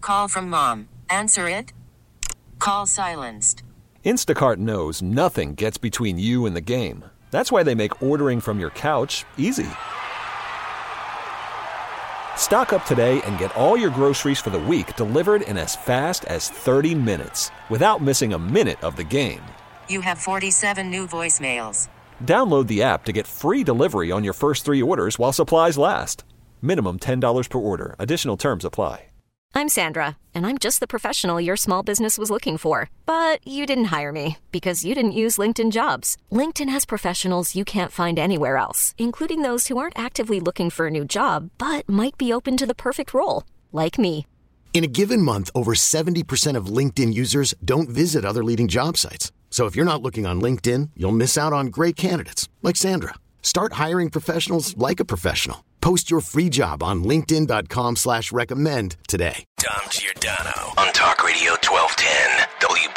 Call from mom. Answer it. Call silenced. Instacart knows nothing gets between you and the game. That's why they make ordering from your couch easy. Stock up today and get all your groceries for the week delivered in as fast as 30 minutes without missing a minute of the game. You have 47 new voicemails. Download the app to get free delivery on your first 3 orders while supplies last. Minimum $10 per order. Additional terms apply. I'm Sandra, and I'm just the professional your small business was looking for. But you didn't hire me because you didn't use LinkedIn Jobs. LinkedIn has professionals you can't find anywhere else, including those who aren't actively looking for a new job, but might be open to the perfect role, like me. In a given month, over 70% of LinkedIn users don't visit other leading job sites. So if you're not looking on LinkedIn, you'll miss out on great candidates like Sandra. Start hiring professionals like a professional. Post your free job on linkedin.com/recommend today. Dom Giordano on Talk Radio 1210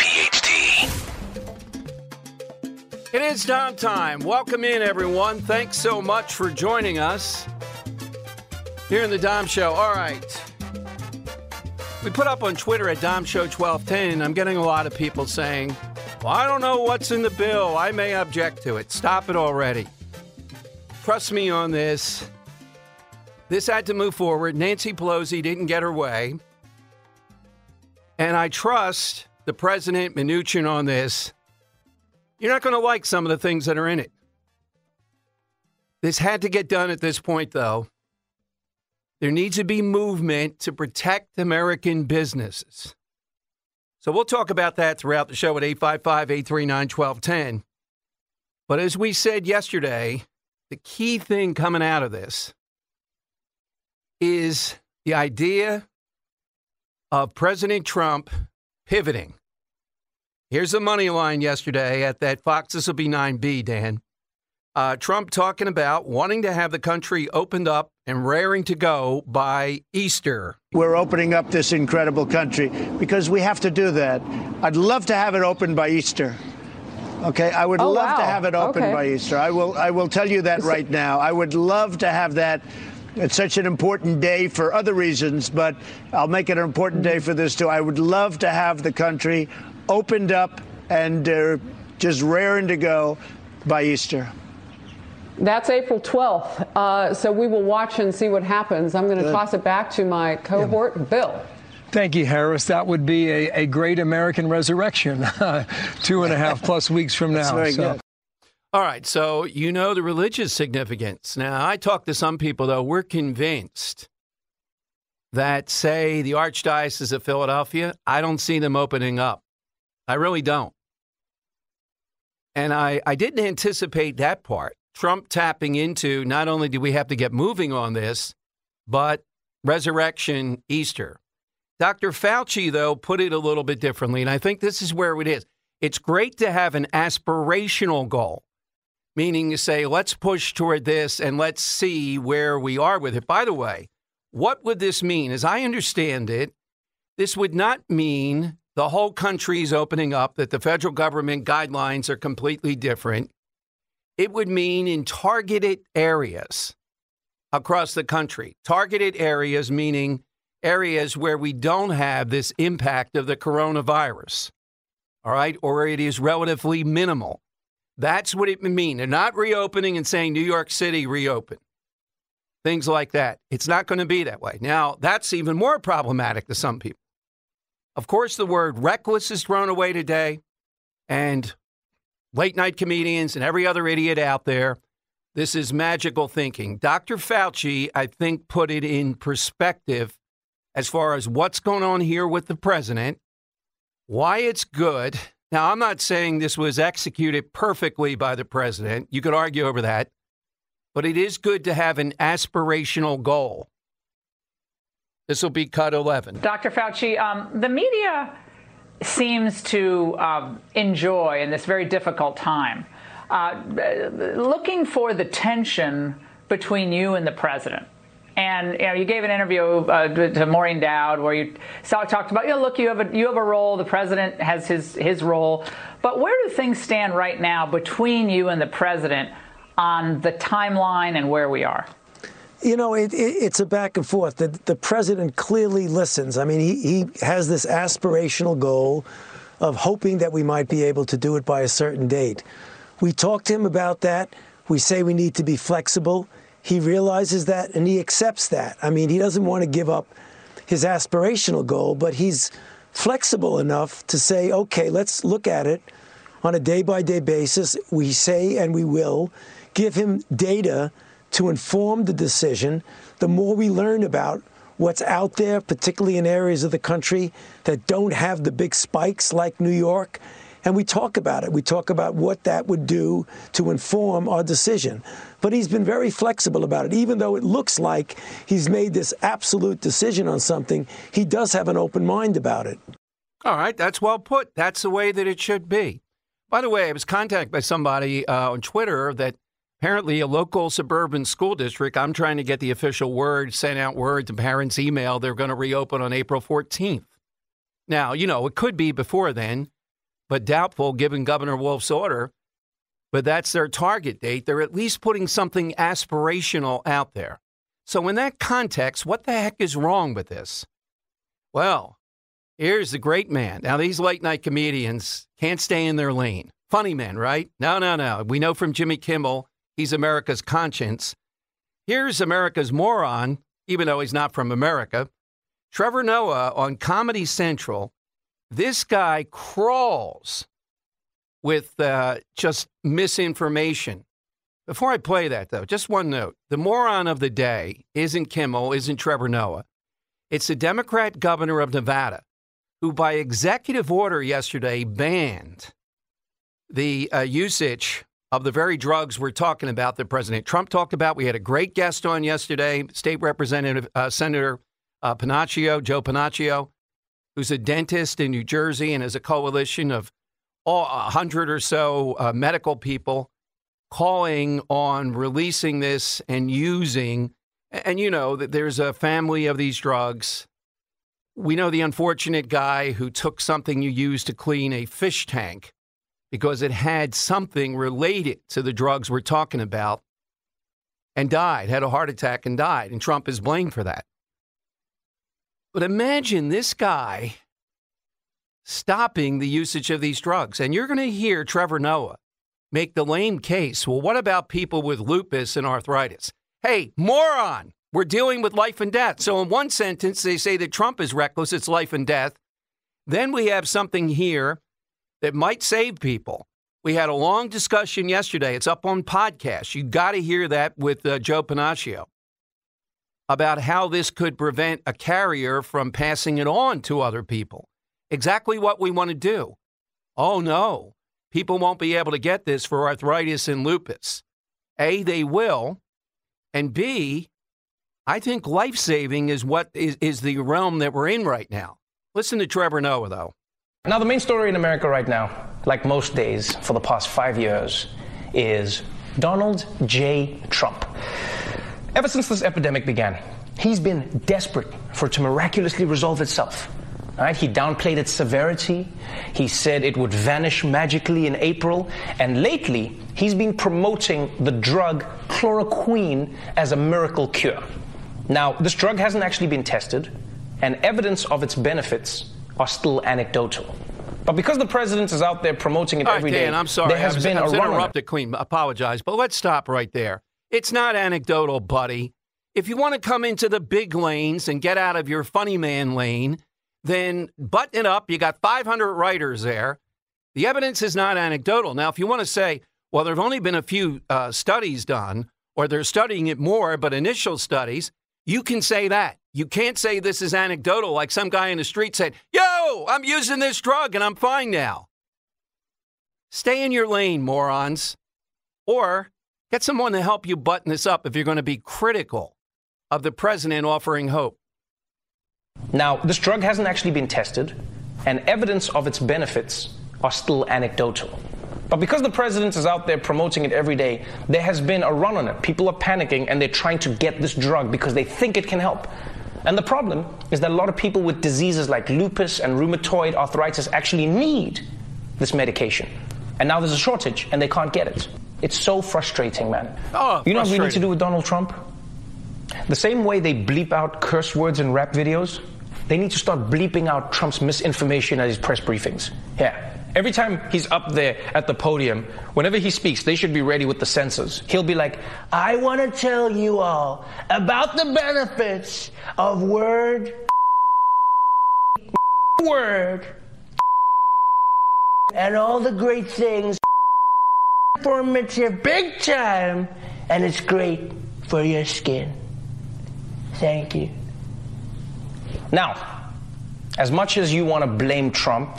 WPHT. It is Dom time. Welcome in, everyone. Thanks so much for joining us here in the Dom Show. All right. We put up on Twitter at Dom Show 1210. I'm getting a lot of people saying, well, I don't know what's in the bill. I may object to it. Stop it already. Trust me on this. This had to move forward. Nancy Pelosi didn't get her way. And I trust the president, Mnuchin, on this. You're not going to like some of the things that are in it. This had to get done at this point, though. There needs to be movement to protect American businesses. So we'll talk about that throughout the show at 855-839-1210. But as we said yesterday, the key thing coming out of this is the idea of President Trump pivoting. Here's the money line yesterday at that Fox. This will be 9B, Dan. Trump talking about wanting to have the country opened up and raring to go by Easter. We're opening up this incredible country because we have to do that. I'd love to have it open by Easter. Okay, I would love to have it open by Easter. I will tell you that right now. I would love to have that. It's such an important day for other reasons, but I'll make it an important day for this too. I would love to have the country opened up and just raring to go by Easter. That's April 12th. So we will watch and see what happens. I'm going to toss it back to my cohort, Bill. Thank you, Harris. That would be a great American resurrection 2.5+ weeks from now. Very good. All right. So, you know, the religious significance. Now, I talked to some people, though. We're convinced that, say, the Archdiocese of Philadelphia, I don't see them opening up. I really don't. And I didn't anticipate that part. Trump tapping into not only do we have to get moving on this, but resurrection Easter. Dr. Fauci, though, put it a little bit differently, and I think this is where it is. It's great to have an aspirational goal, meaning to say, let's push toward this and let's see where we are with it. By the way, what would this mean? As I understand it, this would not mean the whole country's opening up, that the federal government guidelines are completely different. It would mean in targeted areas across the country. Targeted areas meaning areas where we don't have this impact of the coronavirus, all right, or it is relatively minimal. That's what it would mean. They're not reopening and saying New York City reopen, things like that. It's not going to be that way. Now, that's even more problematic to some people. Of course, the word reckless is thrown away today, and late night comedians and every other idiot out there, this is magical thinking. Dr. Fauci, I think, put it in perspective as far as what's going on here with the president, why it's good. Now, I'm not saying this was executed perfectly by the president. You could argue over that. But it is good to have an aspirational goal. This will be cut 11. Dr. Fauci, the media seems to enjoy in this very difficult time looking for the tension between you and the president. And you gave an interview to Maureen Dowd where you talked about, look, you have a role. The president has his role. But where do things stand right now between you and the president on the timeline and where we are? You know, it's a back and forth. The president clearly listens. I mean, he has this aspirational goal of hoping that we might be able to do it by a certain date. We talk to him about that. We say we need to be flexible. He realizes that, and he accepts that. I mean, he doesn't want to give up his aspirational goal, but he's flexible enough to say, okay, let's look at it on a day-by-day basis. We say, and we will, give him data to inform the decision. The more we learn about what's out there, particularly in areas of the country that don't have the big spikes like New York, and we talk about it. We talk about what that would do to inform our decision. But he's been very flexible about it. Even though it looks like he's made this absolute decision on something, he does have an open mind about it. All right, that's well put. That's the way that it should be. By the way, I was contacted by somebody on Twitter that apparently a local suburban school district, I'm trying to get the official word, sent out word to parents' email, they're going to reopen on April 14th. Now, you know, it could be before then, but doubtful given Governor Wolf's order. But that's their target date. They're at least putting something aspirational out there. So in that context, what the heck is wrong with this? Well, here's the great man. Now, these late-night comedians can't stay in their lane. Funny men, right? No. We know from Jimmy Kimmel, he's America's conscience. Here's America's moron, even though he's not from America. Trevor Noah on Comedy Central. This guy crawls with just misinformation. Before I play that, though, just one note. The moron of the day isn't Kimmel, isn't Trevor Noah. It's the Democrat governor of Nevada, who by executive order yesterday banned the usage of the very drugs we're talking about that President Trump talked about. We had a great guest on yesterday, State Representative Senator Panaccio, Joe Panaccio, who's a dentist in New Jersey and has a coalition of 100 or so medical people calling on releasing this and using. And you know that there's a family of these drugs. We know the unfortunate guy who took something you use to clean a fish tank because it had something related to the drugs we're talking about and died, had a heart attack and died. And Trump is blamed for that. But imagine this guy stopping the usage of these drugs. And you're going to hear Trevor Noah make the lame case. Well, what about people with lupus and arthritis? Hey, moron, we're dealing with life and death. So in one sentence, they say that Trump is reckless. It's life and death. Then we have something here that might save people. We had a long discussion yesterday. It's up on podcast. You got to hear that with Joe Panaccio about how this could prevent a carrier from passing it on to other people. Exactly what we want to do. Oh, no. People won't be able to get this for arthritis and lupus. A, they will. And B, I think life-saving is what is the realm that we're in right now. Listen to Trevor Noah, though. Now, the main story in America right now, like most days for the past 5 years, is Donald J. Trump. Ever since this epidemic began, he's been desperate for it to miraculously resolve itself. Right? He downplayed its severity. He said it would vanish magically in April. And lately, he's been promoting the drug chloroquine as a miracle cure. Now, this drug hasn't actually been tested, and evidence of its benefits are still anecdotal. But because the president is out there promoting it every day, Dan, I'm sorry. There has been a run interrupted, Queen. Apologize, but let's stop right there. It's not anecdotal, buddy. If you want to come into the big lanes and get out of your funny man lane, then button it up. You got 500 writers there. The evidence is not anecdotal. Now, if you want to say, well, there have only been a few studies done, or they're studying it more, but initial studies, you can say that. You can't say this is anecdotal like some guy in the street said, yo, I'm using this drug and I'm fine now. Stay in your lane, morons. Or get someone to help you button this up if you're going to be critical of the president offering hope. Now, this drug hasn't actually been tested, and evidence of its benefits are still anecdotal. But because the president is out there promoting it every day, there has been a run on it. People are panicking, and they're trying to get this drug because they think it can help. And the problem is that a lot of people with diseases like lupus and rheumatoid arthritis actually need this medication. And now there's a shortage, and they can't get it. It's so frustrating, man. Oh, you know what we need to do with Donald Trump? The same way they bleep out curse words in rap videos, they need to start bleeping out Trump's misinformation at his press briefings. Yeah. Every time he's up there at the podium, whenever he speaks, they should be ready with the censors. He'll be like, I want to tell you all about the benefits of word, and all the great things, informative, big time, and it's great for your skin. Thank you. Now, as much as you want to blame Trump,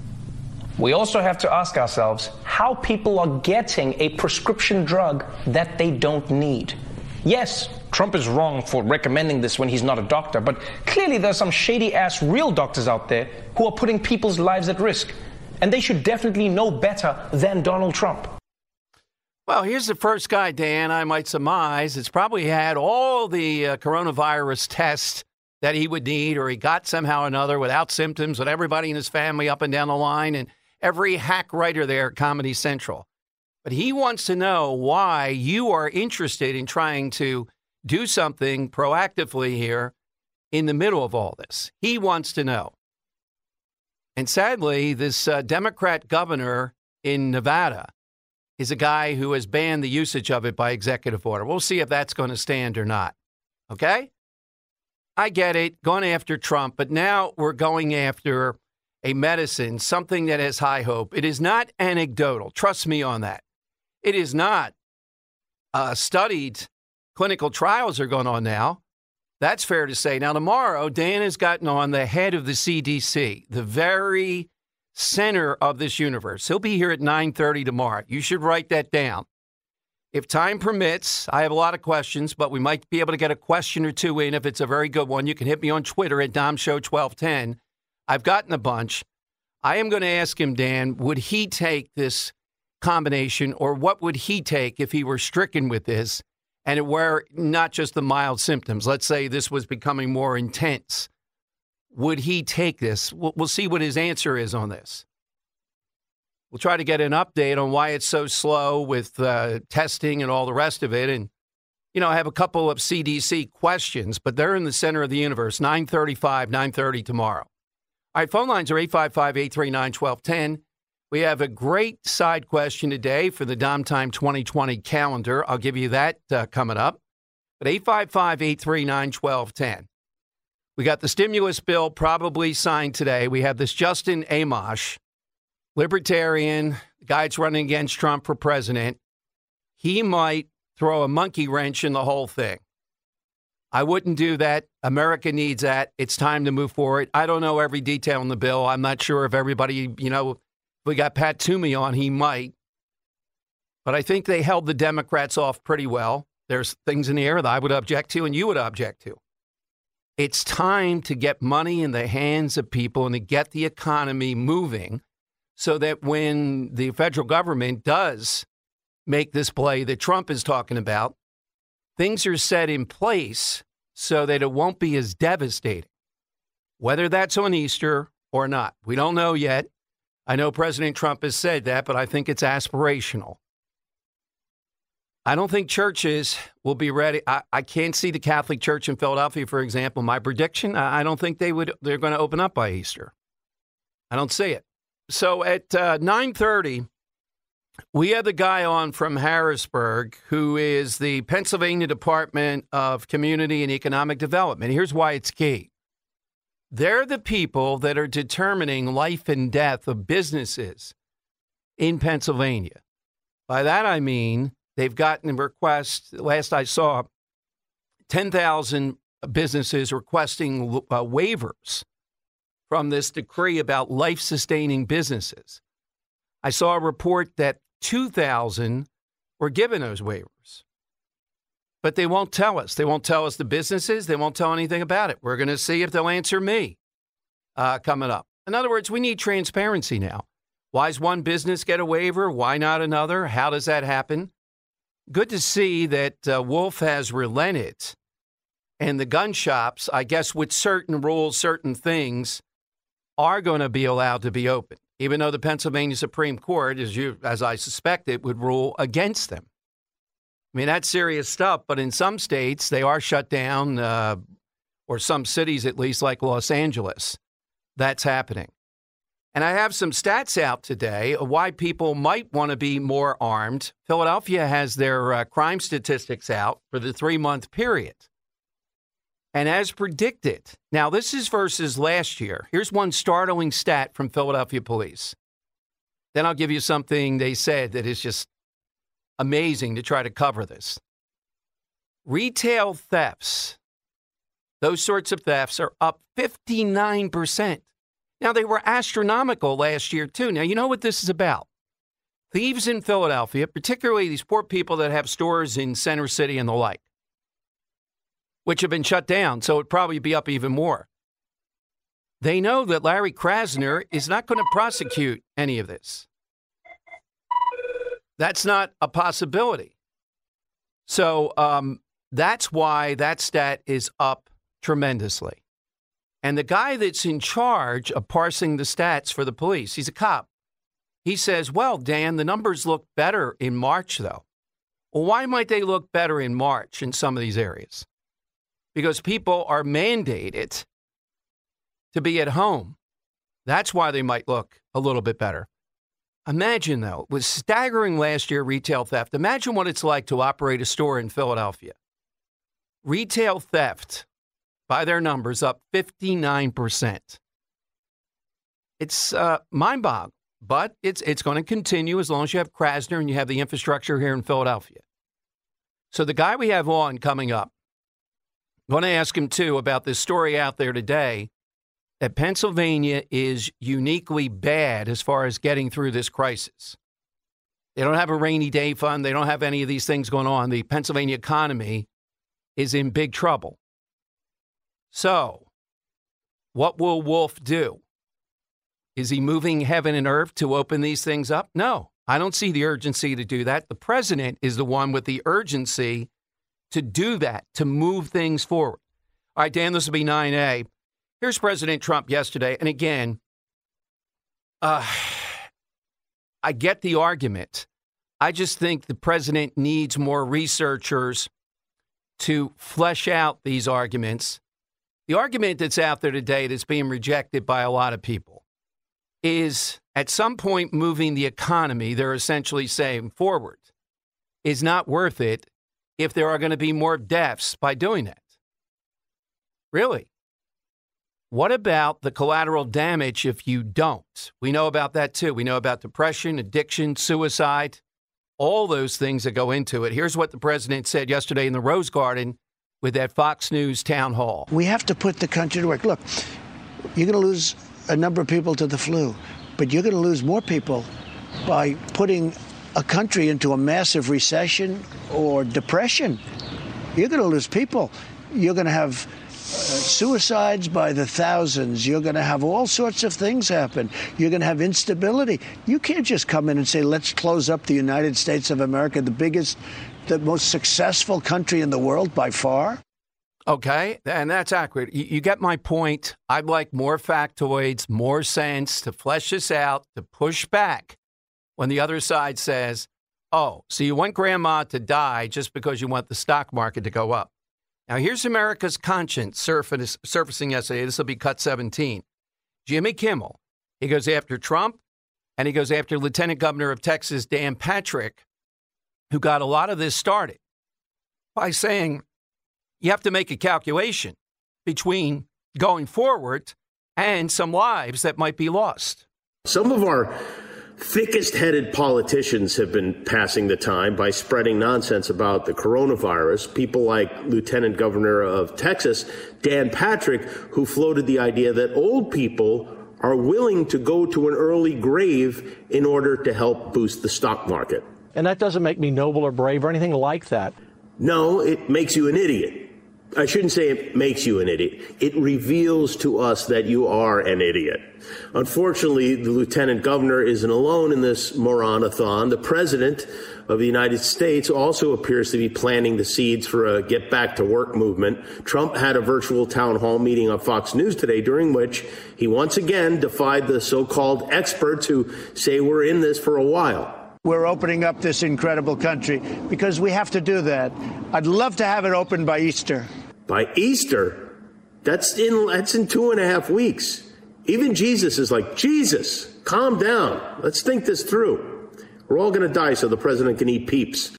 we also have to ask ourselves how people are getting a prescription drug that they don't need. Yes, Trump is wrong for recommending this when he's not a doctor, but clearly there's some shady-ass real doctors out there who are putting people's lives at risk, and they should definitely know better than Donald Trump. Well, here's the first guy, Dan, I might surmise, it's probably had all the coronavirus tests that he would need, or he got somehow or another without symptoms, with everybody in his family up and down the line, and every hack writer there at Comedy Central. But he wants to know why you are interested in trying to do something proactively here in the middle of all this. He wants to know. And sadly, this Democrat governor in Nevada is a guy who has banned the usage of it by executive order. We'll see if that's going to stand or not. Okay? I get it, going after Trump, but now we're going after a medicine, something that has high hope. It is not anecdotal. Trust me on that. It is not studied. Clinical trials are going on now. That's fair to say. Now, tomorrow, Dan has gotten on the head of the CDC, the very center of this universe. He'll be here at 9:30 tomorrow. You should write that down. If time permits, I have a lot of questions, but we might be able to get a question or two in if it's a very good one. You can hit me on Twitter at DomShow1210. I've gotten a bunch. I am going to ask him, Dan, would he take this combination, or what would he take if he were stricken with this and it were not just the mild symptoms? Let's say this was becoming more intense. Would he take this? We'll see what his answer is on this. We'll try to get an update on why it's so slow with testing and all the rest of it. And, you know, I have a couple of CDC questions, but they're in the center of the universe. 9:30 tomorrow. All right, phone lines are 855-839-1210. We have a great side question today for the Dom Time 2020 calendar. I'll give you that coming up. But 855-839-1210. We got the stimulus bill probably signed today. We have this Justin Amash, libertarian, the guy that's running against Trump for president. He might throw a monkey wrench in the whole thing. I wouldn't do that. America needs that. It's time to move forward. I don't know every detail in the bill. I'm not sure if everybody, you know, if we got Pat Toomey on, he might. But I think they held the Democrats off pretty well. There's things in the air that I would object to and you would object to. It's time to get money in the hands of people and to get the economy moving so that when the federal government does make this play that Trump is talking about, things are set in place so that it won't be as devastating, whether that's on Easter or not. We don't know yet. I know President Trump has said that, but I think it's aspirational. I don't think churches will be ready. I can't see the Catholic Church in Philadelphia, for example. My prediction, I don't think they're going to open up by Easter. I don't see it. So at 9:30, we have the guy on from Harrisburg who is the Pennsylvania Department of Community and Economic Development. Here's why it's key. They're the people that are determining life and death of businesses in Pennsylvania. By that, I mean they've gotten requests. Last I saw, 10,000 businesses requesting waivers from this decree about life-sustaining businesses. I saw a report that 2,000 were given those waivers. But they won't tell us. They won't tell us the businesses. They won't tell anything about it. We're going to see if they'll answer me coming up. In other words, we need transparency now. Why does one business get a waiver? Why not another? How does that happen? Good to see that Wolf has relented. And the gun shops, I guess with certain rules, certain things, are going to be allowed to be open, even though the Pennsylvania Supreme Court, as I suspect it, would rule against them. I mean, that's serious stuff. But in some states, they are shut down, or some cities at least, like Los Angeles. That's happening. And I have some stats out today of why people might want to be more armed. Philadelphia has their crime statistics out for the 3-month period. And as predicted, now this is versus last year. Here's one startling stat from Philadelphia police. Then I'll give you something they said that is just amazing to try to cover this. Retail thefts, those sorts of thefts are up 59%. Now, they were astronomical last year, too. Now, you know what this is about. Thieves in Philadelphia, particularly these poor people that have stores in Center City and the like, which have been shut down, so it'd probably be up even more. They know that Larry Krasner is not going to prosecute any of this. That's not a possibility. So that's why that stat is up tremendously. And the guy that's in charge of parsing the stats for the police, he's a cop. He says, well, Dan, the numbers look better in March, though. Well, why might they look better in March in some of these areas? Because people are mandated to be at home. That's why they might look a little bit better. Imagine, though, it was staggering last year, retail theft. Imagine what it's like to operate a store in Philadelphia. Retail theft, by their numbers, up 59%. It's mind-boggling, but it's going to continue as long as you have Krasner and you have the infrastructure here in Philadelphia. So the guy we have on coming up, I'm going to ask him, too, about this story out there today that Pennsylvania is uniquely bad as far as getting through this crisis. They don't have a rainy day fund. They don't have any of these things going on. The Pennsylvania economy is in big trouble. So, what will Wolf do? Is he moving heaven and earth to open these things up? No, I don't see the urgency to do that. The president is the one with the urgency to do that, to move things forward. All right, Dan, this will be 9A. Here's President Trump yesterday. And again, I get the argument. I just think the president needs more researchers to flesh out these arguments. The argument that's out there today that's being rejected by a lot of people is at some point moving the economy, they're essentially saying forward, is not worth it if there are going to be more deaths by doing that. Really? What about the collateral damage if you don't? We know about that too. We know about depression, addiction, suicide, all those things that go into it. Here's what the president said yesterday in the Rose Garden with that Fox News town hall. We have to put the country to work. Look, you're going to lose a number of people to the flu, but you're going to lose more people by putting a country into a massive recession or depression. You're going to lose people. You're going to have suicides by the thousands. You're going to have all sorts of things happen. You're going to have instability. You can't just come in and say, let's close up the United States of America, the biggest, the most successful country in the world by far. Okay, and that's accurate. You get my point. I'd like more factoids, more sense to flesh this out, to push back when the other side says, oh, so you want grandma to die just because you want the stock market to go up. Now, here's America's conscience surfacing yesterday. This will be cut 17. Jimmy Kimmel, he goes after Trump, and he goes after Lieutenant Governor of Texas, Dan Patrick, who got a lot of this started by saying you have to make a calculation between going forward and some lives that might be lost. Some of our thickest-headed politicians have been passing the time by spreading nonsense about the coronavirus. People like Lieutenant Governor of Texas, Dan Patrick, who floated the idea that old people are willing to go to an early grave in order to help boost the stock market. And that doesn't make me noble or brave or anything like that. No, it makes you an idiot. I shouldn't say it makes you an idiot. It reveals to us that you are an idiot. Unfortunately, the lieutenant governor isn't alone in this moronathon. The president of the United States also appears to be planting the seeds for a get back to work movement. Trump had a virtual town hall meeting on Fox News today, during which he once again defied the so-called experts who say we're in this for a while. we're opening up this incredible country because we have to do that. I'd love to have it open by Easter. By Easter? That's in 2.5 weeks. Even Jesus is like, Jesus, calm down. Let's think this through. We're all going to die so the president can eat Peeps.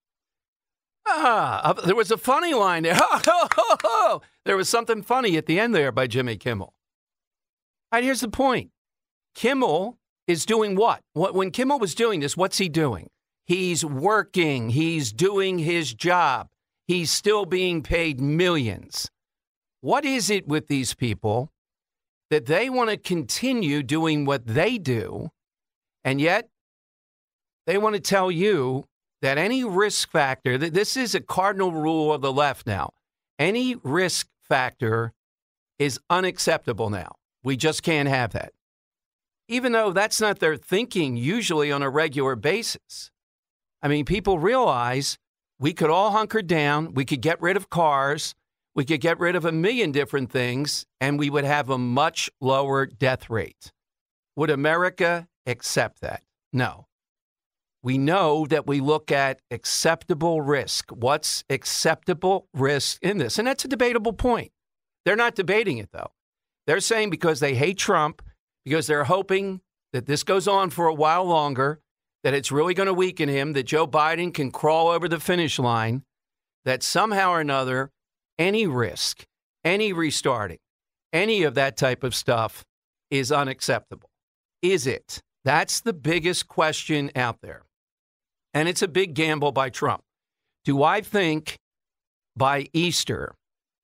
There was a funny line there. There was something funny at the end there by Jimmy Kimmel. All right, here's the point. Kimmel is doing what? When Kimmel was doing this, what's he doing? He's working. He's doing his job. He's still being paid millions. What is it with these people that they want to continue doing what they do, and yet they want to tell you that any risk factor, this is a cardinal rule of the left now, any risk factor is unacceptable now. We just can't have that. Even though that's not their thinking usually on a regular basis. I mean, people realize we could all hunker down, we could get rid of cars, we could get rid of a million different things, and we would have a much lower death rate. Would America accept that? No. We know that we look at acceptable risk. What's acceptable risk in this? And that's a debatable point. They're not debating it, though. They're saying because they hate Trump, because they're hoping that this goes on for a while longer, that it's really going to weaken him, that Joe Biden can crawl over the finish line, that somehow or another, any risk, any restarting, any of that type of stuff is unacceptable. Is it? That's the biggest question out there. And it's a big gamble by Trump. Do I think by Easter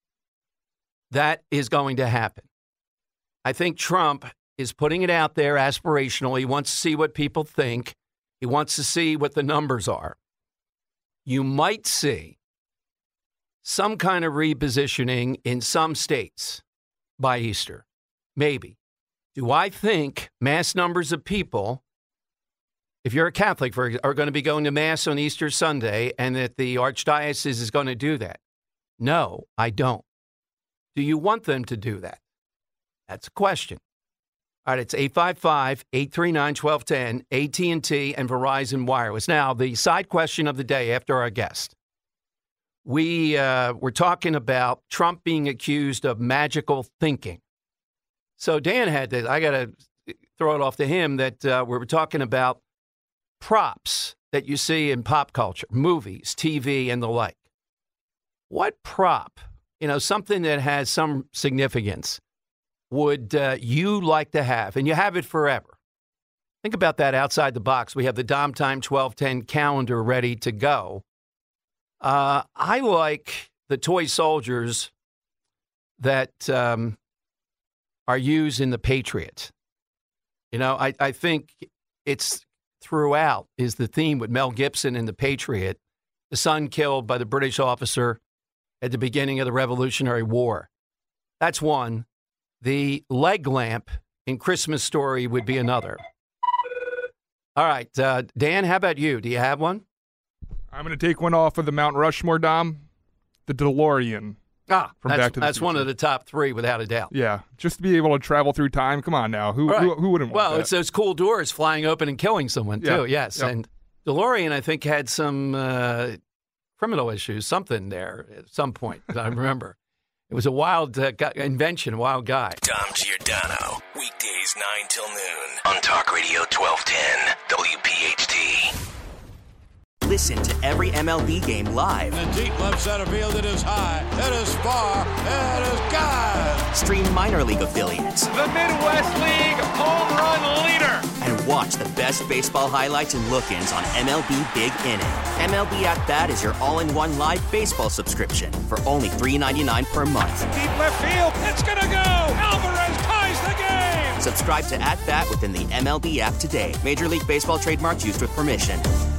that is going to happen? I think Trump is putting it out there aspirational. He wants to see what people think. He wants to see what the numbers are. You might see some kind of repositioning in some states by Easter. Maybe. Do I think mass numbers of people, if you're a Catholic, are going to be going to Mass on Easter Sunday and that the Archdiocese is going to do that? No, I don't. Do you want them to do that? That's a question. All right, it's 855-839-1210, AT&T and Verizon Wireless. Now, the side question of the day after our guest. We were talking about Trump being accused of magical thinking. So Dan had this. I got to throw it off to him that we were talking about props that you see in pop culture, movies, TV, and the like. What prop, something that has some significance, would you like to have? And you have it forever. Think about that outside the box. We have the Dom Time 1210 calendar ready to go. I like the toy soldiers that are used in The Patriot. I think it's throughout is the theme with Mel Gibson in The Patriot, the son killed by the British officer at the beginning of the Revolutionary War. That's one. The leg lamp in Christmas Story would be another. All right, Dan, how about you? Do you have one? I'm going to take one off of the Mount Rushmore, Dom. The DeLorean. From Back to the That's Future. one of the top three, without a doubt. Yeah, just to be able to travel through time. Come on now. Who wouldn't want that? Well, it's those cool doors flying open and killing someone, too. Yes, Yep. And DeLorean, I think, had some criminal issues, something there at some point, I remember. It was a wild invention, a wild guy. Dom Giordano, weekdays 9 till noon on Talk Radio 1210 WPHT. Listen to every MLB game live. In the deep left center field, it is high, it is far, it is gone. Stream minor league affiliates. The Midwest League home run leader. And watch the best baseball highlights and look-ins on MLB Big Inning. MLB At Bat is your all-in-one live baseball subscription for only $3.99 per month. Deep left field, it's gonna go. Alvarez ties the game. Subscribe to At Bat within the MLB app today. Major League Baseball trademarks used with permission.